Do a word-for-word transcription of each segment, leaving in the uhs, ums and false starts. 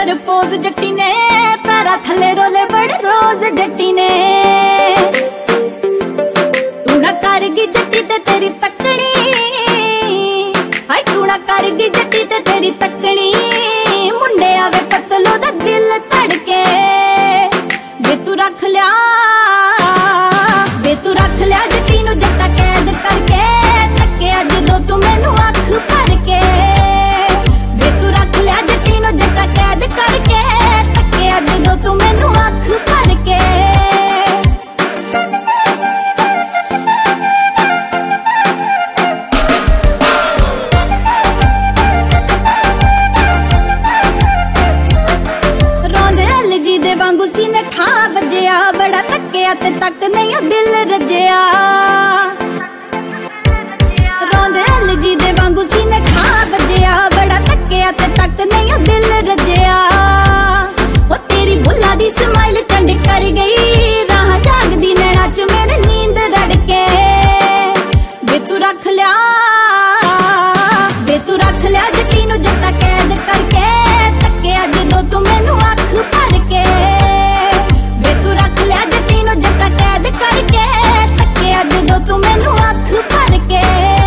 propose Jatti ने para थले रोले बड़े रोज जट्टी ने तू ना करगी जट्टी ते तेरी तकनी हाय तू ना करगी जट्टी ते तेरी तकनी मुंडे आवे पतलो दा दिल धड़के वे तू रख लिया वे तू रख लिया जट्टी नू जट्टा कैद करके तके अज दो तू मैनू अख भर के वे तू रख लिया जट्टी नू जट्टा कैद करके तके अज दो तू मैनू अख भर के रोंदे अल जी दे वांगू सीने ठा बजया बड़ा तकिया ते तक नहीं दिल रजया रोंदे अल जी दे वांगू सीने ठा बजया बड़ा तकिया ते तक नहीं दिल रजया ओ तेरी बुल्ला दी स्माइल कंड कर गई राह जागदी नैना च मेरे नींद रड़के वे तू रख लिया वे तू रख लिया जट्टी नू जट्टा कैद करके तके अज दो तू मैनू अख भर के वे तू रख लिया जट्टी नू जट्टा कैद करके तके अज दो तू मैनू अख भर के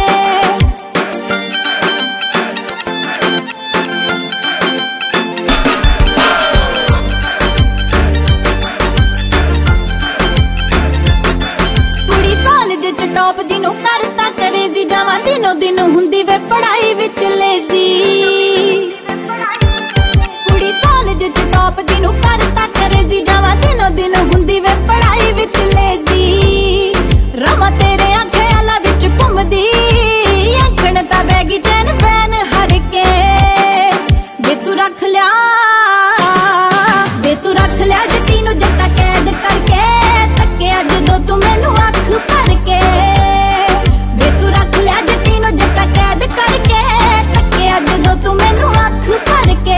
टॉप जिनू करता करे जी जावा दिनों दिन हुंदी वे पढ़ाई विच लेजी कुड़ी कॉलेज च टॉप जिनू करता करे जी जावा दिनों दिन हुंदी वे पढ़ाई विच लेजी रमा तेरे ख्यालां विच घुमदी अंकण ता बैगी चैन पैन हर के वे तू रख लिया वे तू रख लिया जट्टी नू जट्टा कैद करके तके अज दो तू मैनू अख भर के वे तू रख लिया जट्टी नू जट्टा कैद करके तके अज दो तू मैनू अख भर के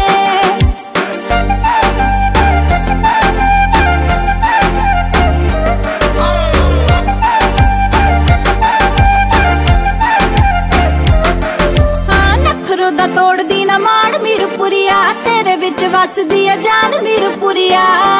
हाँ नखरो दा तोड़दी ना मान मीरपुरिया तेरे विच वसदी आ जान मीरपुरिया